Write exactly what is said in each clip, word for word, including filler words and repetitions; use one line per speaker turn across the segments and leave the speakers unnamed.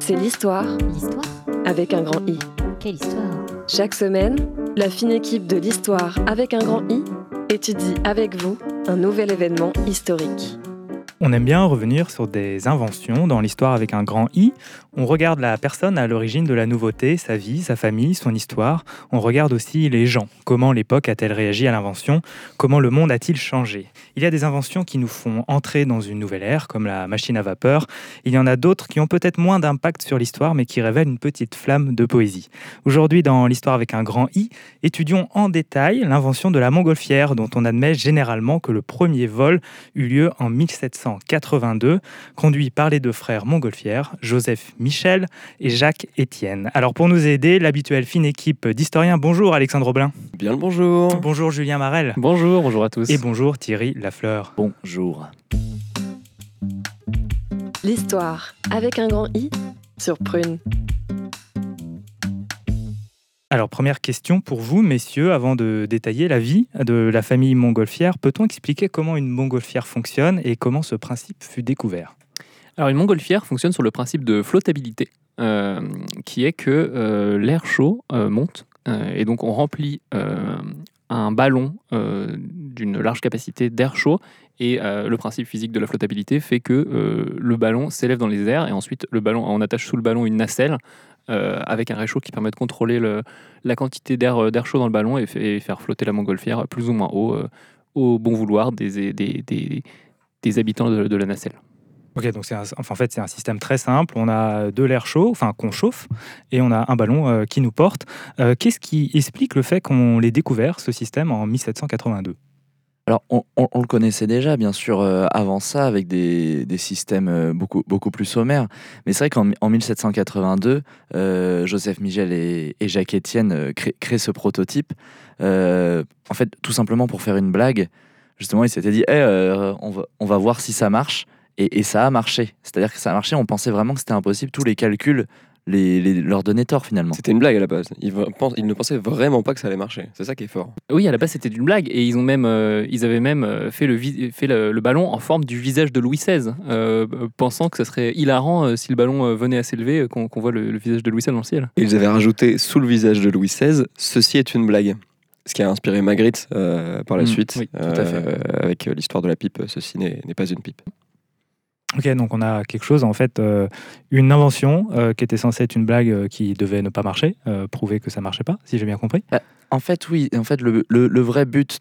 C'est l'histoire
L'histoire ?
avec un grand I.
Quelle histoire ?
Chaque semaine, la fine équipe de l'histoire avec un grand I étudie avec vous un nouvel événement historique.
On aime bien revenir sur des inventions dans l'histoire avec un grand I. On regarde la personne à l'origine de la nouveauté, sa vie, sa famille, son histoire. On regarde aussi les gens. Comment l'époque a-t-elle réagi à l'invention ? Comment le monde a-t-il changé ? Il y a des inventions qui nous font entrer dans une nouvelle ère, comme la machine à vapeur. Il y en a d'autres qui ont peut-être moins d'impact sur l'histoire, mais qui révèlent une petite flamme de poésie. Aujourd'hui, dans l'histoire avec un grand I, étudions en détail l'invention de la montgolfière, dont on admet généralement que le premier vol eut lieu en mille sept cent quatre-vingt-deux, conduit par les deux frères Montgolfière, Joseph Michel et Jacques Étienne. Alors pour nous aider, l'habituelle fine équipe d'historiens. Bonjour Alexandre Aublin.
Bien le bonjour.
Bonjour Julien Marel.
Bonjour, bonjour à tous.
Et bonjour Thierry Lafleur.
Bonjour.
L'histoire avec un grand I sur Prune.
Alors, première question pour vous, messieurs, avant de détailler la vie de la famille Montgolfière, peut-on expliquer comment une montgolfière fonctionne et comment ce principe fut découvert ?
Alors, une montgolfière fonctionne sur le principe de flottabilité, euh, qui est que euh, l'air chaud euh, monte, euh, et donc on remplit euh, un ballon euh, d'une large capacité d'air chaud, et euh, le principe physique de la flottabilité fait que euh, le ballon s'élève dans les airs, et ensuite le ballon, on attache sous le ballon une nacelle, Euh, avec un réchaud qui permet de contrôler le, la quantité d'air, d'air chaud dans le ballon et, f- et faire flotter la montgolfière plus ou moins haut euh, au bon vouloir des, des, des, des habitants de, de la nacelle.
Ok, donc c'est un, enfin, en fait c'est un système très simple. On a de l'air chaud, enfin qu'on chauffe, et on a un ballon euh, qui nous porte. Euh, qu'est-ce qui explique le fait qu'on l'ait découvert, ce système, en mille sept cent quatre-vingt-deux ?
Alors, on, on- on le connaissait déjà, bien sûr, euh, avant ça, avec des, des systèmes euh, beaucoup, beaucoup plus sommaires. Mais c'est vrai qu'en en mille sept cent quatre-vingt-deux, euh, Joseph Michel et, et Jacques Étienne euh, créent, créent ce prototype. Euh, en fait, tout simplement pour faire une blague. Justement, ils s'étaient dit Eh, euh, on, va, on va voir si ça marche. Et, et ça a marché. C'est-à-dire que ça a marché, on pensait vraiment que c'était impossible. Tous les calculs les, les- leur donnaient tort, finalement.
C'était une blague à la base. Ils, v- pensent- ils ne pensaient vraiment pas que ça allait marcher. C'est ça qui est fort.
Oui, à la base c'était une blague, et ils, ont même, euh, ils avaient même euh, fait, le, vi- fait le, le ballon en forme du visage de Louis seize, euh, pensant que ce serait hilarant euh, si le ballon euh, venait à s'élever, euh, qu'on, qu'on voit le, le visage de Louis seize dans le ciel.
Et ils avaient rajouté sous le visage de Louis seize, ceci est une blague. Ce qui a inspiré Magritte euh, par la
Mmh,
suite,
oui,
tout à fait.
euh, avec euh, l'histoire de la pipe, ceci n'est, n'est pas une pipe.
Ok, donc on a quelque chose, en fait, euh, une invention euh, qui était censée être une blague euh, qui devait ne pas marcher, euh, prouver que ça marchait pas, si j'ai bien compris.
En fait, oui. En fait, le, le- le vrai but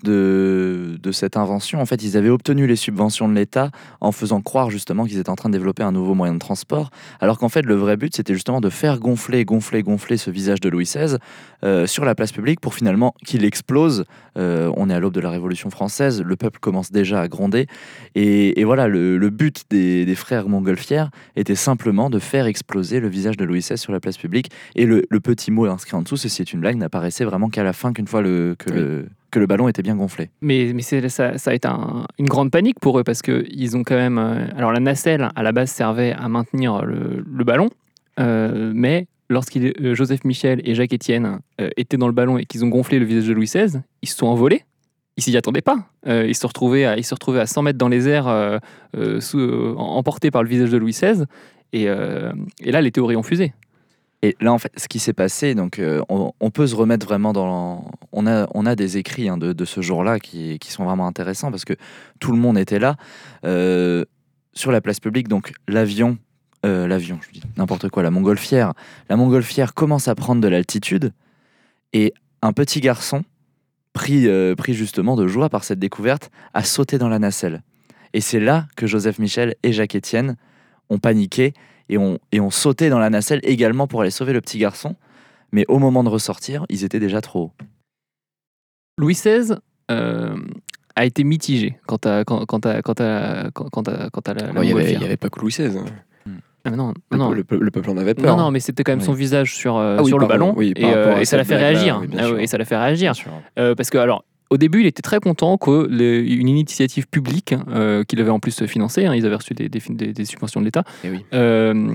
de, de cette invention, en fait, ils avaient obtenu les subventions de l'État en faisant croire justement qu'ils étaient en train de développer un nouveau moyen de transport, alors qu'en fait, le vrai but, c'était justement de faire gonfler, gonfler, gonfler ce visage de Louis seize euh, sur la place publique pour finalement qu'il explose. Euh, on est à l'aube de la Révolution française, le peuple commence déjà à gronder, et, et voilà, le, le but des, des frères Montgolfière était simplement de faire exploser le visage de Louis seize sur la place publique, et le, le petit mot inscrit en dessous, ceci est une blague, n'apparaissait vraiment qu'à la fin, qu'une fois le, que,
Oui.
le, que le ballon était bien gonflé.
Mais, mais c'est, ça, ça a été un- une grande panique pour eux, parce qu'ils ont quand même... euh, alors la nacelle, à la base, servait à maintenir le, le ballon, euh, mais lorsqu'il, euh, Joseph Michel et Jacques Étienne euh, étaient dans le ballon et qu'ils ont gonflé le visage de Louis seize, ils se sont envolés. Ils s'y attendaient pas. Euh, ils, se retrouvaient à, ils se retrouvaient à cent mètres dans les airs, euh, euh, sous- euh, emportés par le visage de Louis seize, et, euh, et là, les théories ont fusé.
Et là, en fait, ce qui s'est passé, donc, euh, on, on peut se remettre vraiment dans... On a, on a des écrits hein, de, de ce jour-là qui, qui sont vraiment intéressants parce que tout le monde était là. Euh, sur la place publique, donc l'avion, euh, l'avion, je dis n'importe quoi, la montgolfière. La montgolfière commence à prendre de l'altitude et un petit garçon, pris, euh, pris justement de joie par cette découverte, a sauté dans la nacelle. Et c'est là que Joseph Michel et Jacques Étienne ont paniqué et ont, et ont sauté dans la nacelle également pour aller sauver le petit garçon. Mais au moment de ressortir, ils étaient déjà trop hauts.
Louis seize euh, a été mitigé quant à, quant, quant à, quant à, quant quant à, quant à la, la
Alors, il n'y avait,
montgolfière.
il y avait pas que Louis seize. hein.
Ah, mais non,
Le,
non,
le peu- le peuple en avait
non,
peur.
non, mais c'était quand même son
Oui.
visage sur, euh,
Ah oui,
sur le
pardon,
ballon,
oui,
et,
par rapport
euh,
à
et ça l'a
cette
fait
blague-là,
réagir.
oui, bien
Ah
sûr.
oui, et ça l'a fait réagir.
Bien sûr.
Euh, parce que, alors, au début, il était très content qu'une initiative publique, euh, qu'il avait en plus financée, hein, ils avaient reçu des, des, des- des subventions de l'État,
Eh oui.
euh,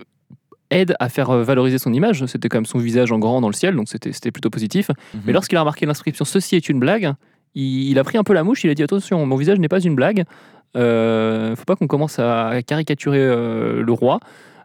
aide à faire euh, valoriser son image. C'était quand même son visage en grand dans le ciel, donc c'était c'était plutôt positif. Mais lorsqu'il a remarqué l'inscription « Ceci est une blague », il, il a pris un peu la mouche, il a dit « Attention, mon visage n'est pas une blague, euh, faut pas qu'on commence à caricaturer euh, le roi ».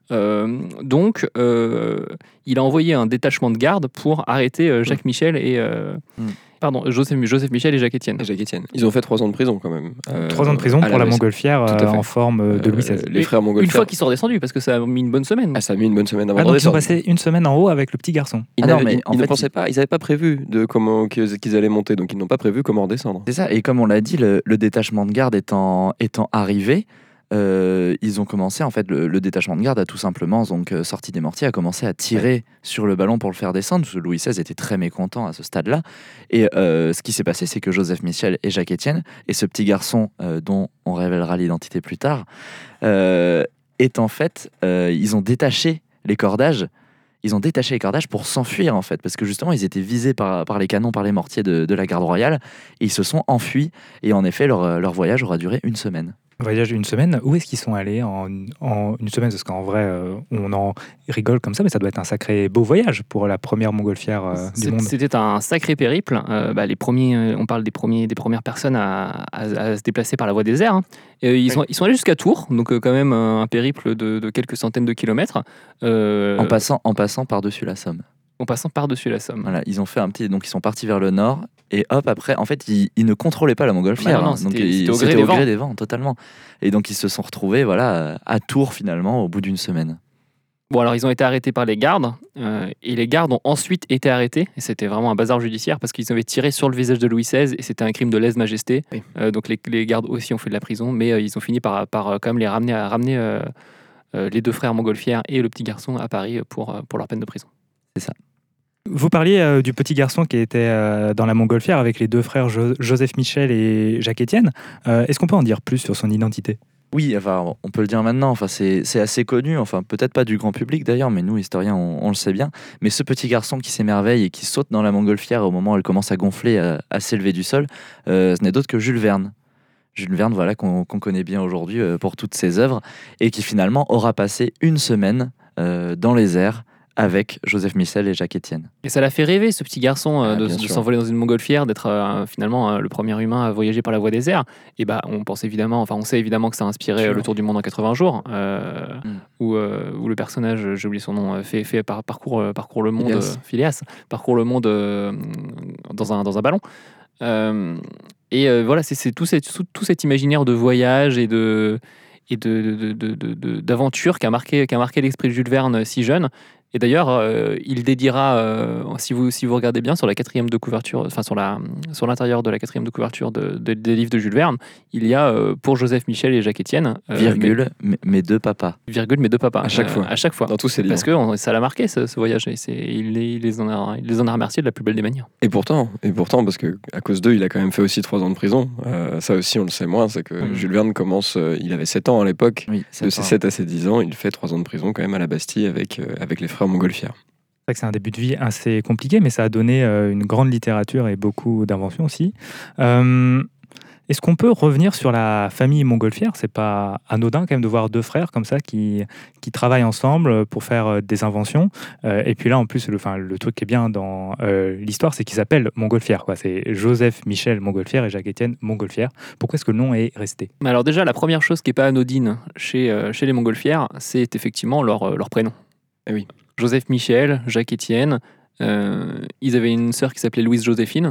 Euh, donc, euh, il a envoyé un détachement de garde pour arrêter euh, Jacques mmh. Michel et... Euh, mmh. Pardon, Joseph, Joseph Michel et Jacques Étienne.
Et Jacques Étienne. Ils ont fait trois ans de prison quand même.
Euh, trois ans de prison pour la, la montgolfière euh, en forme de Louis seize.
Euh, les frères montgolfières.
Une fois qu'ils sont redescendus, parce que ça a mis une bonne semaine.
Ah, ça a mis une bonne semaine avant
ah,
de
donc
redescendre.
Ils sont passés une semaine en haut avec le petit garçon.
Ils,
ah non, mais
ils,
en
ils
fait,
ne pensaient
ils...
pas, ils n'avaient pas prévu de comment qu'ils, qu'ils allaient monter, donc ils n'ont pas prévu comment redescendre.
C'est ça, et comme on l'a dit, le, le détachement de garde étant, étant arrivé, Euh, ils ont commencé, en fait, le, le détachement de garde a tout simplement, donc euh, sorti des mortiers, a commencé à tirer ouais. sur le ballon pour le faire descendre, parce que Louis seize était très mécontent à ce stade-là. Et euh, ce qui s'est passé, c'est que Joseph Michel et Jacques Étienne, et ce petit garçon euh, dont on révélera l'identité plus tard, euh, est en fait, euh, ils ont détaché les cordages. Ils ont détaché les cordages pour s'enfuir, en fait, parce que justement, ils étaient visés par, par les canons, par les mortiers de, de la garde royale, et ils se sont enfuis. Et en effet, leur, leur voyage aura duré une semaine.
Voyage une semaine, où est-ce qu'ils sont allés en, en une semaine? Parce qu'en vrai, euh, on en rigole comme ça, mais ça doit être un sacré beau voyage pour la première montgolfière euh, du monde.
C'était un sacré périple. Euh, bah, les premiers, euh, on parle des, premiers, des premières personnes à, à, à se déplacer par la voie des airs. Hein. Et, ils, oui. sont, ils sont allés jusqu'à Tours, donc euh, quand même un périple de, de quelques centaines de kilomètres.
Euh, en, passant, en passant par-dessus la Somme.
En passant par-dessus la Somme.
Voilà, ils ont fait un petit, donc ils sont partis vers le nord. Et hop, après, en fait, ils, ils ne contrôlaient pas la montgolfière.
Bah non, non,
hein,
c'était,
donc c'était,
c'était au gré,
c'était
des,
au gré
vents.
des vents, totalement. Et donc, ils se sont retrouvés voilà, à Tours, finalement, au bout d'une semaine.
Bon, alors, ils ont été arrêtés par les gardes. Euh, et les gardes ont ensuite été arrêtés. Et c'était vraiment un bazar judiciaire parce qu'ils avaient tiré sur le visage de Louis seize. Et c'était un crime de lèse-majesté. Oui. Euh, donc, les, les gardes aussi ont fait de la prison. Mais euh, ils ont fini par, par euh, quand même les ramener, à, ramener euh, euh, les deux frères montgolfières et le petit garçon à Paris pour, pour leur peine de prison.
C'est ça.
Vous parliez euh, du petit garçon qui était euh, dans la montgolfière avec les deux frères jo- Joseph Michel et Jacques Étienne. Euh, est-ce qu'on peut en dire plus sur son identité ?
Oui, enfin, on peut le dire maintenant. Enfin, c'est, c'est assez connu. Enfin, peut-être pas du grand public d'ailleurs, mais nous, historiens, on, on le sait bien. Mais ce petit garçon qui s'émerveille et qui saute dans la montgolfière au moment où elle commence à gonfler, à, à s'élever du sol, euh, ce n'est d'autre que Jules Verne. Jules Verne, voilà, qu'on, qu'on connaît bien aujourd'hui euh, pour toutes ses œuvres, et qui finalement aura passé une semaine euh, dans les airs avec Joseph Michel et Jacques Étienne.
Et ça l'a fait rêver, ce petit garçon, euh,
ah,
de, de s'envoler dans une montgolfière, d'être euh, finalement euh, le premier humain à voyager par la voie des airs. Et bah, on pense évidemment, enfin, on sait évidemment que ça a inspiré sure. Le Tour du monde en quatre-vingts jours, euh, mm. où, euh, où le personnage, j'ai oublié son nom, fait, fait par, parcours, euh, parcours le monde, Phileas, euh, Phileas parcours le monde euh, dans, un, dans un ballon. Euh, et euh, voilà, c'est, c'est tout, cet, tout, tout cet imaginaire de voyage et de et de, de, de, de, de, d'aventure qui a marqué, qui a marqué l'esprit de Jules Verne si jeune. Et d'ailleurs, euh, il dédiera, euh, si, vous, si vous regardez bien, sur la quatrième de couverture, enfin sur, la, sur l'intérieur de la quatrième de couverture de, de, des livres de Jules Verne, il y a euh, pour Joseph Michel et Jacques Étienne,
euh, virgule, mes, mes deux papas.
Virgule, mes deux papas.
À chaque euh, fois.
À chaque fois.
Dans tous ses livres.
Parce que on, ça l'a marqué, ce, ce voyage. Et c'est, il, il, les en a, il les en a remerciés de la plus belle des manières.
Et pourtant, et pourtant parce qu'à cause d'eux, il a quand même fait aussi trois ans de prison. Euh, ça aussi, on le sait moins, c'est que mmh. Jules Verne commence, euh, il avait sept ans à l'époque. Oui, de ses sept à ses dix ans, il fait trois ans de prison quand même à la Bastille avec, euh, avec les frères montgolfières.
C'est vrai que c'est un début de vie assez compliqué, mais ça a donné euh, une grande littérature et beaucoup d'inventions aussi. Euh, est-ce qu'on peut revenir sur la famille montgolfière ? C'est pas anodin quand même de voir deux frères comme ça qui, qui travaillent ensemble pour faire euh, des inventions. Euh, et puis là, en plus, le, enfin, le truc qui est bien dans euh, l'histoire, c'est qu'ils s'appellent Montgolfière, quoi. C'est Joseph Michel Montgolfière et Jacques Étienne Montgolfière. Pourquoi est-ce que le nom est resté ?
Alors déjà, la première chose qui n'est pas anodine chez, euh, chez les Montgolfières, c'est effectivement leur, leur prénom.
Eh oui.
Joseph Michel, Jacques Étienne. Euh, ils avaient une sœur qui s'appelait Louise Joséphine,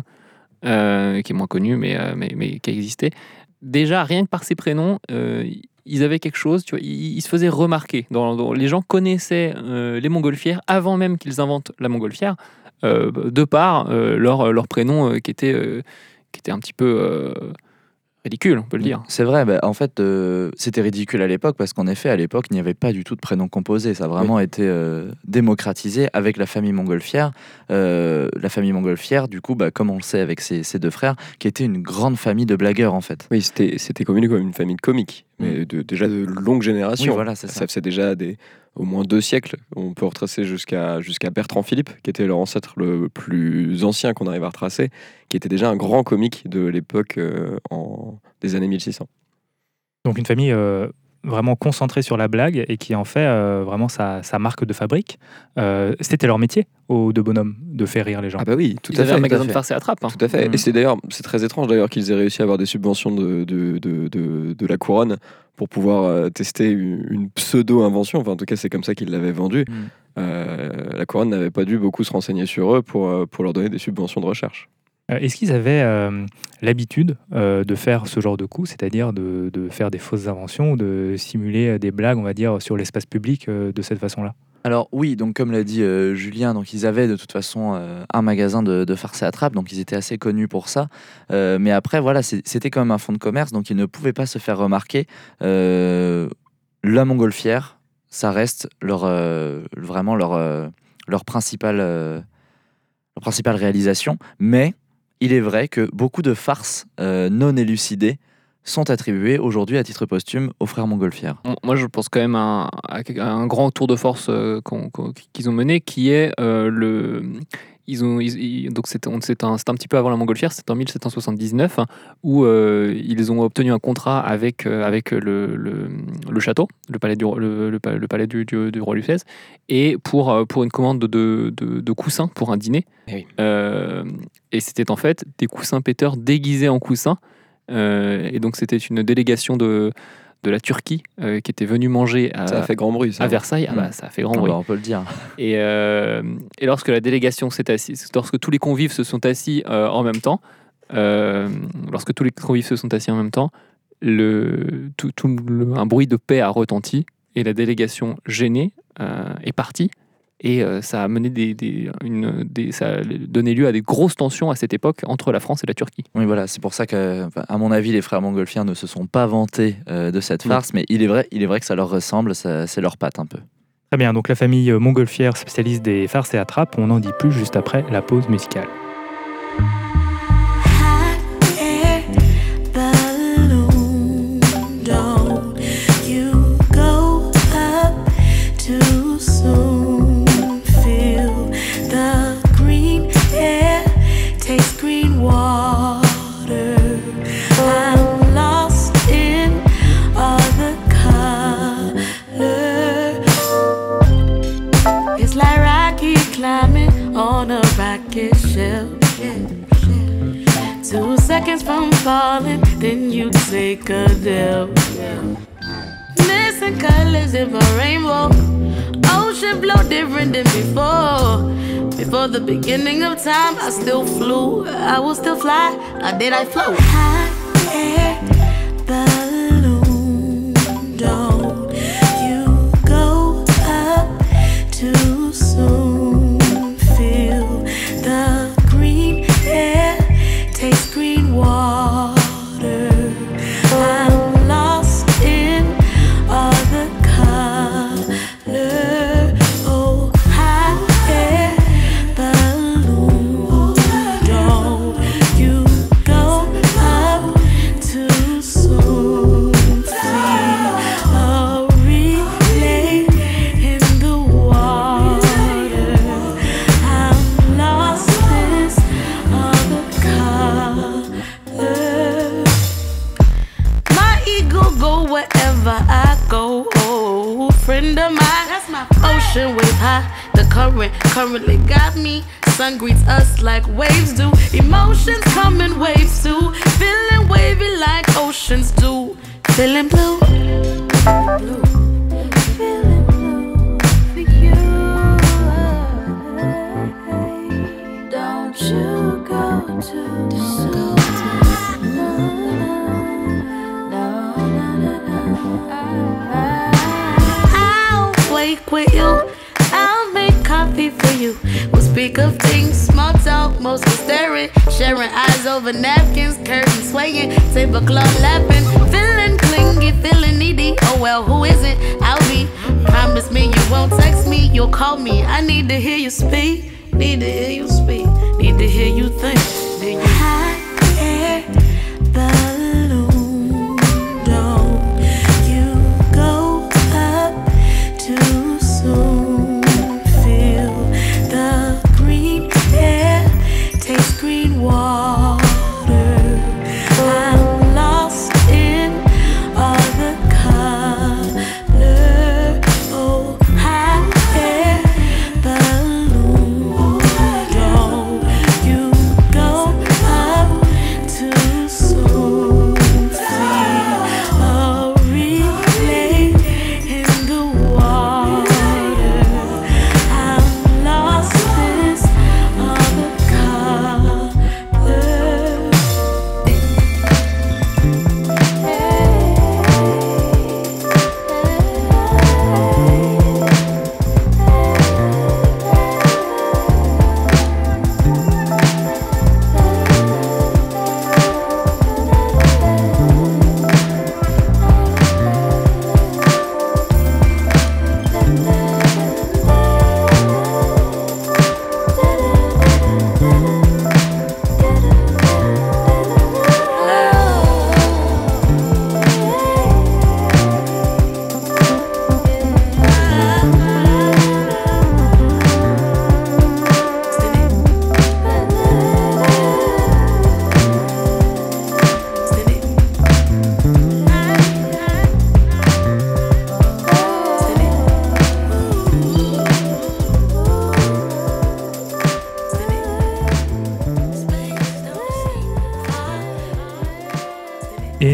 euh, qui est moins connue, mais, euh, mais, mais qui a existé. Déjà, rien que par ces prénoms, euh, ils avaient quelque chose, tu vois, ils, ils se faisaient remarquer. Dans, dans, les gens connaissaient euh, les montgolfières avant même qu'ils inventent la montgolfière, euh, de par euh, leur, leur prénom euh, qui, était, euh, qui était un petit peu... Euh, ridicule, on peut le dire.
C'est vrai, bah, en fait, euh, c'était ridicule à l'époque parce qu'en effet, à l'époque, il n'y avait pas du tout de prénom composé. Ça a vraiment oui. été euh, démocratisé avec la famille montgolfière. Euh, la famille montgolfière, du coup, bah, comme on le sait avec ses, ses deux frères, qui était une grande famille de blagueurs, en fait.
Oui, c'était, c'était connu comme une famille de comiques, mais mmh. de, déjà de longues générations.
Oui, voilà, c'est ça.
Ça faisait déjà des... au moins deux siècles. On peut retracer jusqu'à, jusqu'à Bertrand Philippe, qui était leur ancêtre le plus ancien qu'on arrive à retracer, qui était déjà un grand comique de l'époque euh, en... des années mille six cents.
Donc une famille euh, vraiment concentré sur la blague et qui en fait euh, vraiment sa, sa marque de fabrique. Euh, c'était leur métier aux deux bonhommes de faire rire les gens.
Ah bah oui, tout
Ils
à
avaient
fait.
un magasin de farce et attrape. Hein.
Tout à fait.
Mmh.
Et c'est d'ailleurs, c'est très étrange d'ailleurs qu'ils aient réussi à avoir des subventions de, de, de, de, de la couronne pour pouvoir euh, tester une, une pseudo-invention. Enfin, en tout cas, c'est comme ça qu'ils l'avaient vendue.
Mmh.
Euh, la couronne n'avait pas dû beaucoup se renseigner sur eux pour, pour leur donner des subventions de recherche.
Euh, Est-ce qu'ils avaient euh, l'habitude euh, de faire ce genre de coup, c'est-à-dire de, de faire des fausses inventions ou de simuler des blagues, on va dire, sur l'espace public euh, de cette façon-là ?
Alors oui, donc comme l'a dit euh, Julien, donc ils avaient de toute façon euh, un magasin de, de farce et attrape, donc ils étaient assez connus pour ça. Euh, mais après, voilà, c'est, c'était quand même un fonds de commerce, donc ils ne pouvaient pas se faire remarquer. Euh, la montgolfière, ça reste leur, euh, vraiment leur, euh, leur, principale, euh, leur principale réalisation. Mais il est vrai que beaucoup de farces euh, non élucidées sont attribuées aujourd'hui à titre posthume aux frères Montgolfière.
Moi, je pense quand même à, à un grand tour de force euh, qu'on, qu'on, qu'ils ont mené, qui est euh, le... Ils ont, ils, ils, donc c'est, c'est, un, c'est un petit peu avant la Montgolfière, c'est en dix-sept cent soixante-dix-neuf, hein, où euh, ils ont obtenu un contrat avec, euh, avec le, le, le château, le palais du, le, le, le palais du, du, du roi Louis seize, et pour, pour une commande de, de, de coussins pour un dîner.
Oui.
Euh, et c'était en fait des coussins péteurs déguisés en coussins. Euh, et donc c'était une délégation de, de la Turquie euh, qui était venue manger à,
ça a fait grand bruit, ça.
à Versailles. Ah bah, ça a fait grand bruit.
Ah bah, on peut le dire.
Et, euh, et lorsque la délégation s'est assise, lorsque tous les convives se sont assis euh, en même temps, euh, lorsque tous les convives se sont assis en même temps, le, tout, tout le, un bruit de paix a retenti et la délégation gênée euh, est partie. Et euh, ça a mené des, des, une, des, ça a donné lieu à des grosses tensions à cette époque entre la France et la Turquie.
Oui, voilà, c'est pour ça que, à mon avis, les frères Montgolfière ne se sont pas vantés euh, de cette farce, oui. mais il est vrai, il est vrai que ça leur ressemble, ça, c'est leur patte un peu.
Très bien, donc la famille Montgolfière, spécialiste des farces et attrapes, on n'en dit plus juste après la pause musicale.
On a rocket ship, two seconds from falling, then you take a dip. Missing colors in my rainbow, ocean flow different than before. Before the beginning of time, I still flew, I will still fly, or did I float? High air balloon, don't you go up too soon. Currently got me, sun greets us like waves do. Emotions come in waves too, feeling wavy like oceans do. Feeling blue, blue, feeling blue for you. Don't you go too soon. No, no, no, no, no. I'll wake with you. Coffee for you. We'll speak of things, small talk, mostly staring, sharing eyes over napkins, curtains swaying, tablecloth lapping, feeling clingy, feeling needy. Oh well, who isn't? I'll be. Promise me you won't text me, you'll call me. I need to hear you speak, need to hear you speak, need to hear you think. Need you high air balloon, don't you go up too soon. Green water, I'm lost in all the colors.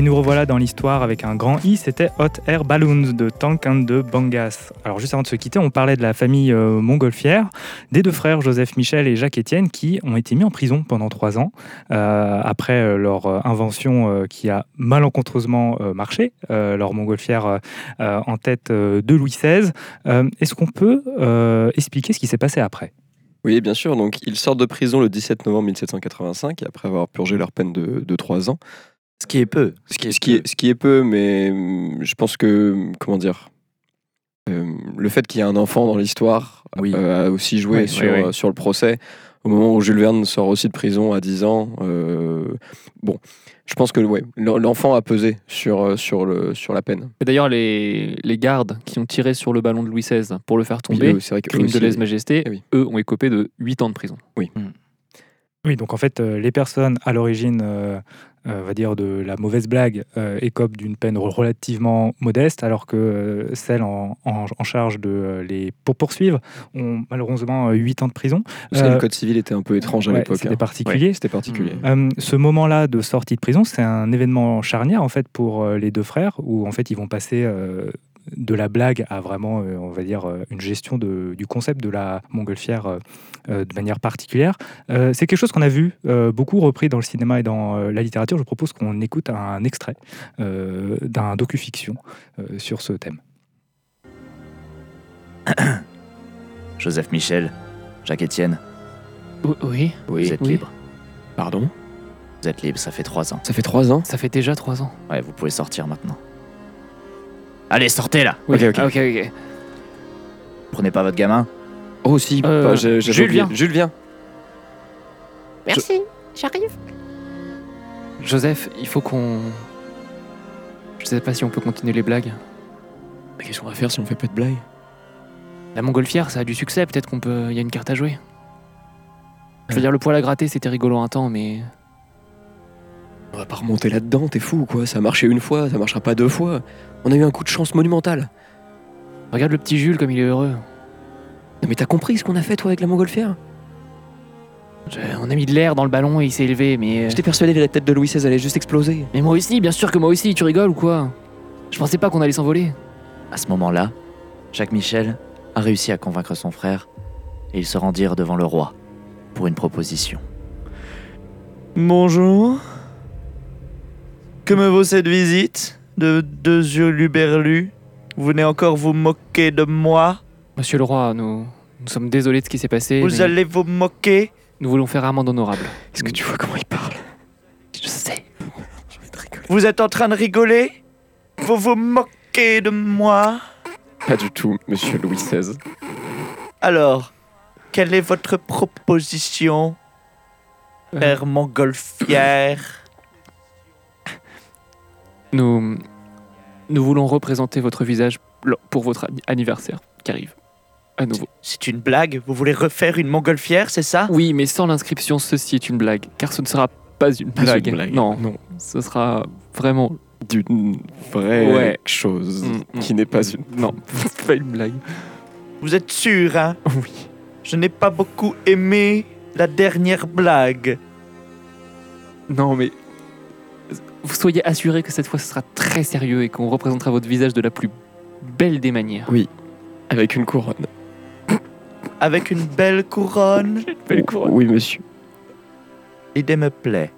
nous revoilà dans l'histoire avec un grand I, c'était Hot Air Balloons de Tank and the Bangas. Alors juste avant de se quitter, on parlait de la famille euh, montgolfière, des deux frères Joseph Michel et Jacques Étienne qui ont été mis en prison pendant trois ans euh, après euh, leur euh, invention euh, qui a malencontreusement euh, marché, euh, leur montgolfière euh, euh, en tête euh, de Louis seize. Euh, est-ce qu'on peut euh, expliquer ce qui s'est passé après ?
Oui, bien sûr. Donc, ils sortent de prison le dix-sept novembre mille sept cent quatre-vingt-cinq après avoir purgé leur peine de, de trois ans.
Ce qui est peu.
Ce qui est, ce qui est, ce qui est peu, mais je pense que, comment dire, euh, le fait qu'il y ait un enfant dans l'histoire
oui.
euh, a aussi joué
oui,
sur,
oui, oui.
sur le procès. Au moment où Jules Verne sort aussi de prison à dix ans, euh, bon, je pense que ouais, l'enfant a pesé sur, sur, le, sur la peine.
Et d'ailleurs, les, les gardes qui ont tiré sur le ballon de Louis seize pour le faire tomber,
oui, c'est vrai que
crime
aussi,
de lèse-majesté,
eh oui.
eux ont écopé de huit ans de prison.
Oui.
Mmh. Oui, donc en fait, euh, les personnes à l'origine, euh, euh, on va dire, de la mauvaise blague euh, écopent d'une peine relativement modeste, alors que euh, celles en, en, en charge de euh, les pour poursuivre ont malheureusement huit ans de prison.
Parce que euh, le code civil était un peu étrange à
ouais,
l'époque.
C'était
hein.
particulier.
Ouais, c'était particulier.
Euh, ce moment-là de sortie de prison, c'est un événement charnière en fait pour euh, les deux frères, où en fait ils vont passer euh, de la blague à vraiment, euh, on va dire, euh, une gestion de, du concept de la montgolfière euh, euh, de manière particulière. Euh, c'est quelque chose qu'on a vu euh, beaucoup repris dans le cinéma et dans euh, la littérature. Je propose qu'on écoute un extrait euh, d'un docu-fiction euh, sur ce thème.
Joseph Michel, Jacques Étienne.
Oui.
Oui. Vous êtes
oui.
libre.
Pardon ?
Vous êtes libre, ça fait trois ans.
Ça fait trois ans ?
Ça fait déjà trois ans.
Ouais, vous pouvez sortir maintenant. Allez, sortez là.
Oui.
Ok, ok.
Ah, ok, ok.
Prenez pas votre gamin.
Oh si,
Euh,
bah, j'ai, j'ai
Jules
oublié.
vient.
Jules vient.
Merci, j'arrive.
Joseph, il faut qu'on... Je sais pas si on peut continuer les blagues.
Mais qu'est-ce qu'on va faire si on fait pas de blague ?
La montgolfière, ça a du succès, peut-être qu'on peut... Il y a une carte à jouer. Je veux dire, le poil à gratter, c'était rigolo un temps, mais...
On va pas remonter là-dedans, t'es fou ou quoi ? Ça a marché une fois, ça marchera pas deux fois. On a eu un coup de chance monumental.
Regarde le petit Jules comme il est heureux.
Non mais t'as compris ce qu'on a fait toi avec la montgolfière ?
Je- On a mis de l'air dans le ballon et il s'est élevé, mais...
J'étais persuadé que la tête de Louis seize allait juste exploser.
Mais moi aussi, bien sûr que moi aussi, tu rigoles ou quoi ? Je pensais pas qu'on allait s'envoler.
À ce moment-là, Jacques Michel a réussi à convaincre son frère et ils se rendirent devant le roi pour une proposition.
Bonjour. Que me vaut cette visite de deux yeux luberlus ? Vous venez encore vous moquer de moi ?
Monsieur le roi, nous, nous sommes désolés de ce qui s'est passé.
Vous
mais
allez vous moquer ?
Nous voulons faire amende honorable.
Est-ce que tu vois comment il parle ?
Je sais.
J'ai envie de rigoler.
Vous êtes en train de rigoler ? Vous vous moquez de moi ?
Pas du tout, monsieur Louis seize.
Alors, quelle est votre proposition, père montgolfière ?
Nous, nous voulons représenter votre visage pour votre anni- anniversaire qui arrive. À nouveau.
C'est une blague ? Vous voulez refaire une montgolfière, c'est ça ?
Oui, mais sans l'inscription, ceci est une blague. Car ce ne sera pas une
Pas
blague.
une blague.
Non,
Non.
ce sera vraiment...
D'une vraie
Ouais.
chose
Mm, mm.
qui n'est pas une...
Non, pas une blague.
Vous êtes sûr, hein ?
Oui.
Je n'ai pas beaucoup aimé la dernière blague.
Non, mais... Vous soyez assurés que cette fois, ce sera très sérieux et qu'on représentera votre visage de la plus belle des manières.
Oui, avec une couronne.
Avec une belle couronne.
Belle couronne.
Oui, monsieur.
L'idée me plaît.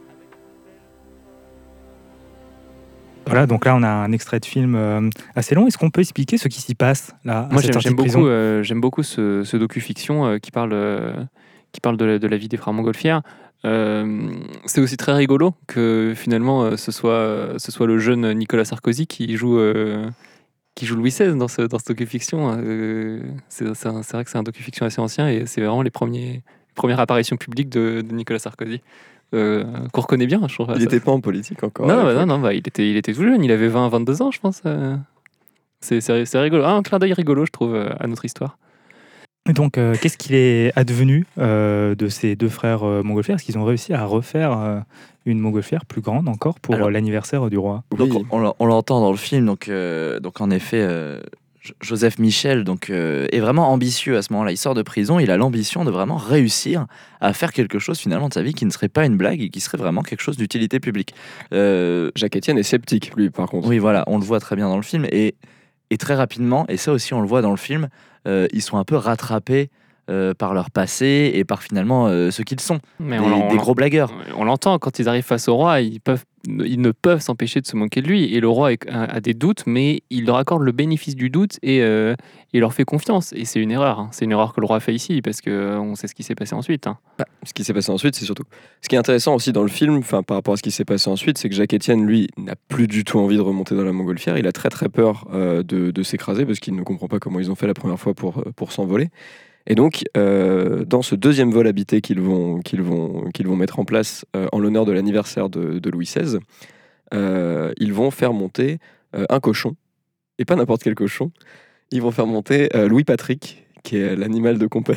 Voilà, donc là on a un extrait de film euh, assez long. Est-ce qu'on peut expliquer ce qui s'y passe là à
Moi,
cette
j'aime,
sortie
j'aime
de prison
beaucoup, euh, j'aime beaucoup ce, ce docu-fiction euh, qui parle, euh, qui parle de, la, de la vie des frères Montgolfière. Euh, c'est aussi très rigolo que finalement euh, ce, soit, euh, ce soit le jeune Nicolas Sarkozy qui joue, euh, qui joue Louis seize dans ce, dans ce docu-fiction. Euh, c'est, c'est, un- c'est vrai que c'est un docu-fiction assez ancien et c'est vraiment les premiers, premières apparitions publiques de, de Nicolas Sarkozy. Euh, qu'on reconnaît bien, je trouve.
Il
Ça-
n'était pas en politique encore.
non,
à
bah,
l'époque.
non, non, bah, il, était, il était tout jeune, il avait vingt vingt-deux ans, je pense. euh. C'est, c'est, c'est rigolo. Ah, un clin d'œil rigolo, je trouve, euh, à notre histoire.
Et donc, euh, qu'est-ce qu'il est advenu euh, de ces deux frères euh, montgolfières ? Est-ce qu'ils ont réussi à refaire euh, une montgolfière plus grande encore pour
Alors-
euh, l'anniversaire du roi ?
Donc
Oui.
on, on l'entend dans le film, donc, euh, donc en effet, euh, Joseph Michel donc, euh, est vraiment ambitieux à ce moment-là. Il sort de prison, il a l'ambition de vraiment réussir à faire quelque chose finalement de sa vie qui ne serait pas une blague et qui serait vraiment quelque chose d'utilité publique.
Euh, Jacques Etienne est sceptique, lui, par contre.
Oui, voilà, on le voit très bien dans le film. Et, et très rapidement, et ça aussi on le voit dans le film, euh, ils sont un peu rattrapés euh, par leur passé et par finalement euh, ce qu'ils sont,
Mais
des,
on
des gros blagueurs.
On l'entend, quand ils arrivent face au roi, ils, peuvent, ils ne peuvent s'empêcher de se moquer de lui. Et le roi a, a des doutes, mais il leur accorde le bénéfice du doute et euh, il leur fait confiance. Et c'est une erreur. Hein. C'est une erreur que le roi fait ici, parce qu'on sait ce qui s'est passé ensuite. Hein.
Ah, ce qui s'est passé ensuite, c'est surtout... Ce qui est intéressant aussi dans le film, par rapport à ce qui s'est passé ensuite, c'est que Jacques Etienne, lui, n'a plus du tout envie de remonter dans la montgolfière. Il a très très peur euh, de, de s'écraser, parce qu'il ne comprend pas comment ils ont fait la première fois pour, pour s'envoler. Et donc, euh, dans ce deuxième vol habité qu'ils vont, qu'ils vont, qu'ils vont mettre en place euh, en l'honneur de l'anniversaire de, de Louis seize, euh, ils vont faire monter euh, un cochon, et pas n'importe quel cochon. Ils vont faire monter euh, Louis Patrick, qui est l'animal de compagnie.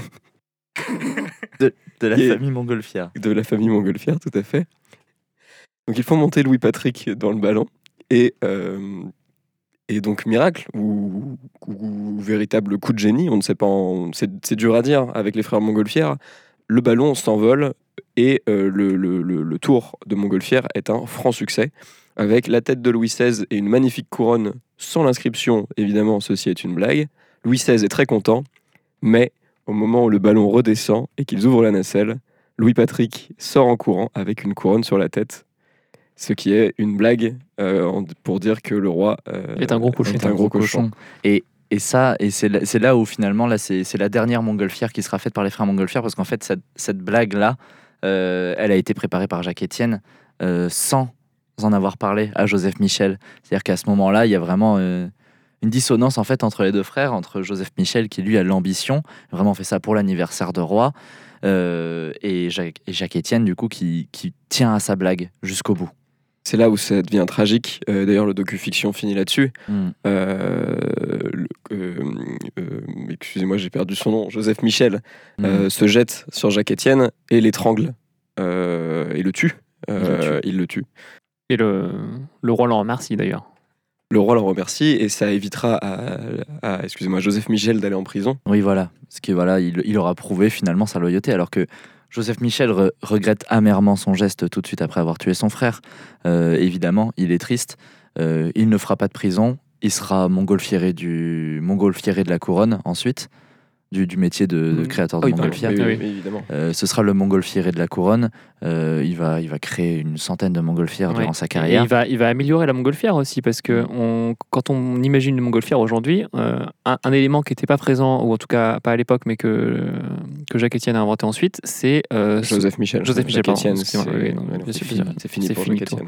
De, de la
Et
famille montgolfière.
De la famille montgolfière, tout à fait. Donc, ils font monter Louis Patrick dans le ballon, et... Euh, Et donc, miracle ou, ou, ou véritable coup de génie, on ne sait pas, en, c'est, c'est dur à dire avec les frères Montgolfière, le ballon s'envole et euh, le, le, le, le tour de Montgolfière est un franc succès, avec la tête de Louis seize et une magnifique couronne sans l'inscription, évidemment, ceci est une blague. Louis seize est très content, mais au moment où le ballon redescend et qu'ils ouvrent la nacelle, Louis Patrick sort en courant avec une couronne sur la tête. Ce qui est une blague euh, pour dire que le roi euh,
est un gros cochon.
Est un gros cochon. Et, et ça, et c'est, là, c'est là où finalement, là, c'est, c'est la dernière montgolfière qui sera faite par les frères Montgolfière, parce qu'en fait, cette, cette blague-là, euh, elle a été préparée par Jacques Etienne euh, sans en avoir parlé à Joseph Michel. C'est-à-dire qu'à ce moment-là, il y a vraiment euh, une dissonance en fait entre les deux frères, entre Joseph Michel qui lui a l'ambition, vraiment fait ça pour l'anniversaire de roi, euh, et, Jacques, et Jacques Etienne du coup qui, qui tient à sa blague jusqu'au bout.
C'est là où ça devient tragique. Euh, d'ailleurs, le docu-fiction finit là-dessus.
Mm.
Euh, le, euh, euh, excusez-moi, j'ai perdu son nom. Joseph Michel
Mm.
euh, se jette sur Jacques Etienne et l'étrangle euh, et le tue. Euh, il le tue.
Et le, le roi l'en remercie d'ailleurs.
Le roi le remercie et ça évitera à, à excusez-moi, Joseph Michel d'aller en prison.
Oui, voilà. Parce que voilà, il, il aura prouvé finalement sa loyauté, alors que Joseph Michel re- regrette amèrement son geste tout de suite après avoir tué son frère. Euh, évidemment, il est triste. Euh, il ne fera pas de prison. Il sera montgolfiéré du montgolfiéré de la couronne ensuite, du, du métier de, de créateur de
oui,
montgolfière.
oui, oui,
Oui.
oui, évidemment.
Euh, ce sera le montgolfiéré de la couronne. Euh, il va, il va créer une centaine de montgolfières
Ouais.
durant sa
Et
carrière.
il va, il va améliorer la montgolfière aussi, parce que on, quand on imagine une montgolfière aujourd'hui, euh, un, un élément qui n'était pas présent, ou en tout cas pas à l'époque, mais que, que Jacques Etienne a inventé ensuite, c'est euh,
Joseph Michel.
Joseph Michel, pardon,
Etienne,
excusez-moi,
c'est,
oui, non,
ouais,
bien
c'est
sûr,
fini,
bien sûr.
c'est fini
C'est
pour
fini
Jacques
pour-
Etienne.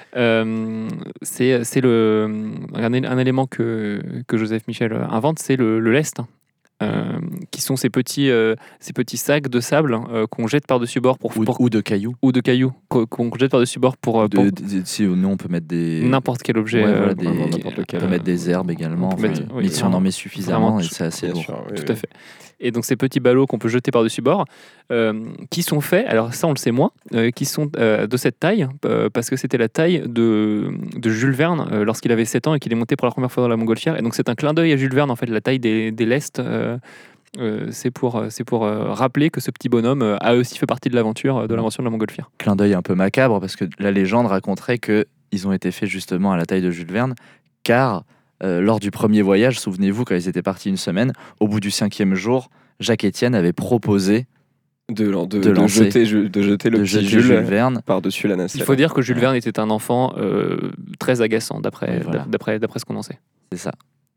Euh, c'est, c'est le, un, é- un élément que, que Joseph Michel invente, c'est le, le lest, hein, euh, qui sont ces petits, euh, ces petits sacs de sable euh, qu'on jette par-dessus bord pour,
Ou,
pour-
ou de cailloux.
ou de cailloux qu'on qu'on jette par-dessus bord pour, euh,
De,
pour
de- de- si nous, on peut mettre des.
n'importe quel objet.
Ouais,
euh,
voilà, des-
vraiment
qui-
n'importe
on
lequel.
peut mettre des herbes également.
on peut
enfin,
mettre- oui,
mais si on en
vraiment-
met suffisamment,
vraiment
et
tout-
c'est assez
Bien
lourd.
sûr, oui,
Tout
oui.
à fait. Et donc ces petits ballots qu'on peut jeter par-dessus bord, euh, qui sont faits, alors ça on le sait moins, euh, qui sont euh, de cette taille, euh, parce que c'était la taille de, de Jules Verne euh, lorsqu'il avait sept ans et qu'il est monté pour la première fois dans la montgolfière. Et donc c'est un clin d'œil à Jules Verne, en fait, la taille des, des lestes. euh, euh, c'est pour, c'est pour euh, rappeler que ce petit bonhomme euh, a aussi fait partie de l'aventure, euh, de l'invention de la montgolfière.
Clin d'œil un peu macabre, parce que la légende raconterait qu'ils ont été faits justement à la taille de Jules Verne, car euh, lors du premier voyage, souvenez-vous, quand ils étaient partis une semaine, au bout du cinquième jour, Jacques Etienne avait proposé
De, lan- de,
De
de
lancer.
jeter, je- de jeter le
de
petit
jeter
Jules,
Jules Verne.
par-dessus la nacelle.
Il faut dire que Jules Verne était un enfant euh, très agaçant, d'après,
Oui, voilà.
d'après, d'après ce qu'on en sait.
C'est ça.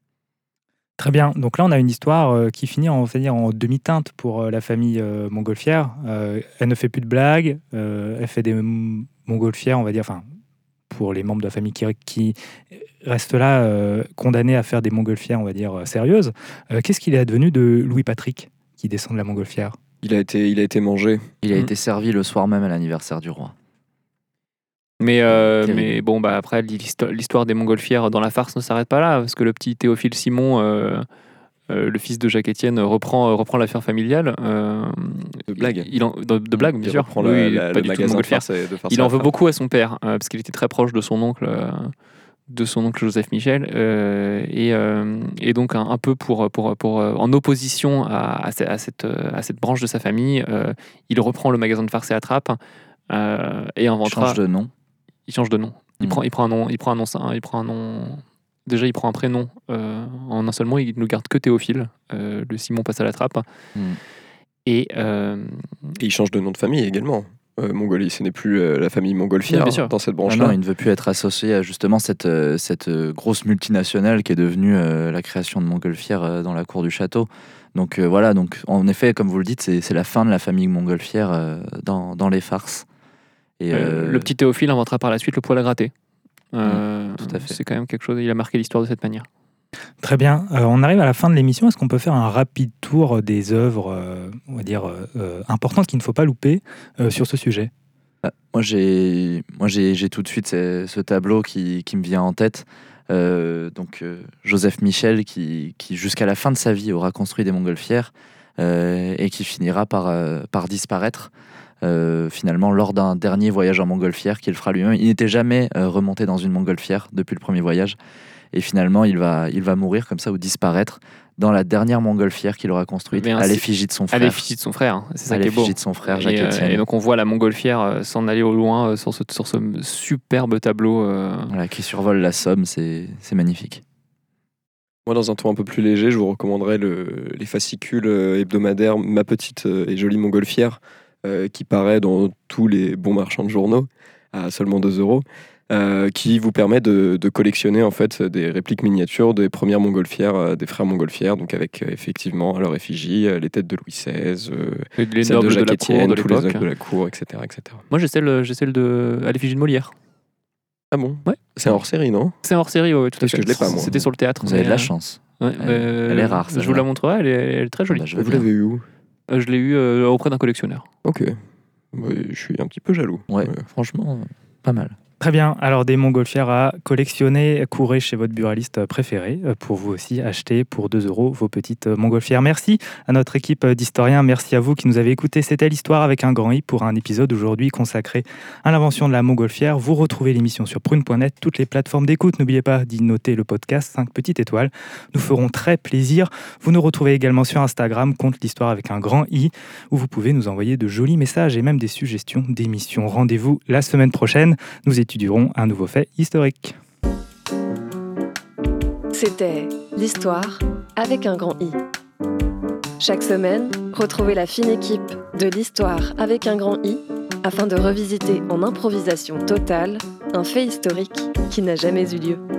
Très bien. Donc là, on a une histoire euh, qui finit en, on va dire, en demi-teinte pour euh, la famille euh, montgolfière. Euh, elle ne fait plus de blagues. euh, elle fait des m- montgolfières, on va dire, enfin, pour les membres de la famille qui, qui restent là, euh, condamnés à faire des montgolfières, on va dire, euh, sérieuses. Euh, qu'est-ce qu'il est advenu de Louis Patrick, qui descend de la montgolfière?
Il a été, il a été mangé.
Il a
Mm.
été servi le soir même à l'anniversaire du roi.
Mais, euh,
Terrible.
mais bon, bah, après, l'histo- l'histoire des montgolfières dans la farce ne s'arrête pas là, parce que le petit Théophile Simon, euh, euh, le fils de Jacques Etienne, reprend, euh, reprend l'affaire familiale. euh,
De blague.
il en- de, de blague, bien
Il
sûr.
reprend
Oui,
la- la-
pas
le
du tout de
magasin de
montgolfière.
farce et de farce
Il
à
en
la
veut
fin.
beaucoup à son père, euh, parce qu'il était très proche de son oncle, euh, de son oncle Joseph Michel, euh, et, euh, et donc un, un peu pour, pour, pour, euh, en opposition à, à, cette, à, cette, à cette branche de sa famille, euh, il reprend le magasin de farce et attrape euh, et inventera.
Il change de nom.
Il change de nom. Il,
Mmh.
prend, il prend un nom. Il prend un nom. Il prend un nom. Déjà, il prend un prénom. Euh, en un seul mot, il ne garde que Théophile. Euh, le Simon passe à la trappe.
Mmh.
Et, euh,
et il change de nom de famille également. Euh, Mongolie, ce n'est plus euh, la famille Montgolfière
oui,
dans cette branche-là.
Ah non, il ne veut plus être associé à justement cette, euh, cette euh, grosse multinationale qui est devenue euh, la création de Montgolfière euh, dans la cour du château. Donc euh, voilà, donc, en effet, comme vous le dites, c'est, c'est la fin de la famille Montgolfière euh, dans, dans les farces. Et,
euh,
euh,
le petit Théophile inventera par la suite le poêle à gratter. Euh,
mmh, tout à fait.
C'est quand même quelque chose, il a marqué l'histoire de cette manière.
Très bien. Euh, on arrive à la fin de l'émission. Est-ce qu'on peut faire un rapide tour des œuvres, euh, on va dire, euh, importantes qu'il ne faut pas louper euh, sur ce sujet ?
Moi, j'ai, moi j'ai, j'ai tout de suite ce, ce tableau qui, qui me vient en tête. Euh, donc, euh, Joseph Michel, qui, qui jusqu'à la fin de sa vie aura construit des montgolfières euh, et qui finira par, euh, par disparaître. Euh, finalement, lors d'un dernier voyage en montgolfière qu'il fera lui-même. Il n'était jamais euh, remonté dans une montgolfière depuis le premier voyage. Et finalement, il va, il va mourir comme ça ou disparaître dans la dernière montgolfière qu'il aura construite à l'effigie de son frère.
À l'effigie de son frère, hein. C'est ça
à
qui est beau.
l'effigie de son frère, Jacques
et,
Etienne.
Euh, et donc on voit la montgolfière euh, s'en aller au loin euh, sur, ce, sur ce superbe tableau. Euh...
Voilà, qui survole la Somme, c'est, c'est magnifique.
Moi, dans un ton un peu plus léger, je vous recommanderais le, les fascicules hebdomadaires Ma petite et jolie montgolfière, euh, qui paraît dans tous les bons marchands de journaux à seulement deux euros. Euh, qui vous permet de, de collectionner en fait des répliques miniatures des premières montgolfières, euh, des frères montgolfières, donc avec euh, effectivement à leur effigie euh, les têtes de Louis seize, euh,
les
celles
nobles
de Jacques
de la
Etienne,
cour de
tous les
l'époque.
nobles de la cour, et cetera, et cetera.
Moi j'ai celle, j'ai celle de à l'effigie de Molière.
Ah bon?
Ouais.
C'est un hors série, non?
C'est un hors série, ouais, tout à
Parce
fait.
que je l'ai pas, moi.
C'était sur le théâtre.
Vous avez
mais,
de la
euh,
chance.
Ouais,
Elle-
euh,
elle est rare,
Je vous
celle-là.
la montrerai, elle est, elle est très jolie.
Bah, je veux
Vous
bien.
l'avez eu où?
Euh, Je l'ai eu euh, auprès d'un collectionneur.
Ok. Ouais, je suis un petit peu jaloux.
Ouais,
Euh,
franchement, pas mal.
Très bien. Alors, des montgolfières à collectionner, courez chez votre buraliste préféré euh, pour vous aussi acheter pour deux euros vos petites euh, montgolfières. Merci à notre équipe d'historiens. Merci à vous qui nous avez écoutés. C'était l'histoire avec un grand I pour un épisode aujourd'hui consacré à l'invention de la montgolfière. Vous retrouvez l'émission sur prune point net, toutes les plateformes d'écoute. N'oubliez pas d'y noter le podcast cinq petites étoiles. Nous ferons très plaisir. Vous nous retrouvez également sur Instagram, compte l'histoire avec un grand I, où vous pouvez nous envoyer de jolis messages et même des suggestions d'émissions. Rendez-vous la semaine prochaine. Nous étudierons un nouveau fait historique.
C'était l'histoire avec un grand I. Chaque semaine, retrouvez la fine équipe de l'histoire avec un grand I afin de revisiter en improvisation totale un fait historique qui n'a jamais eu lieu.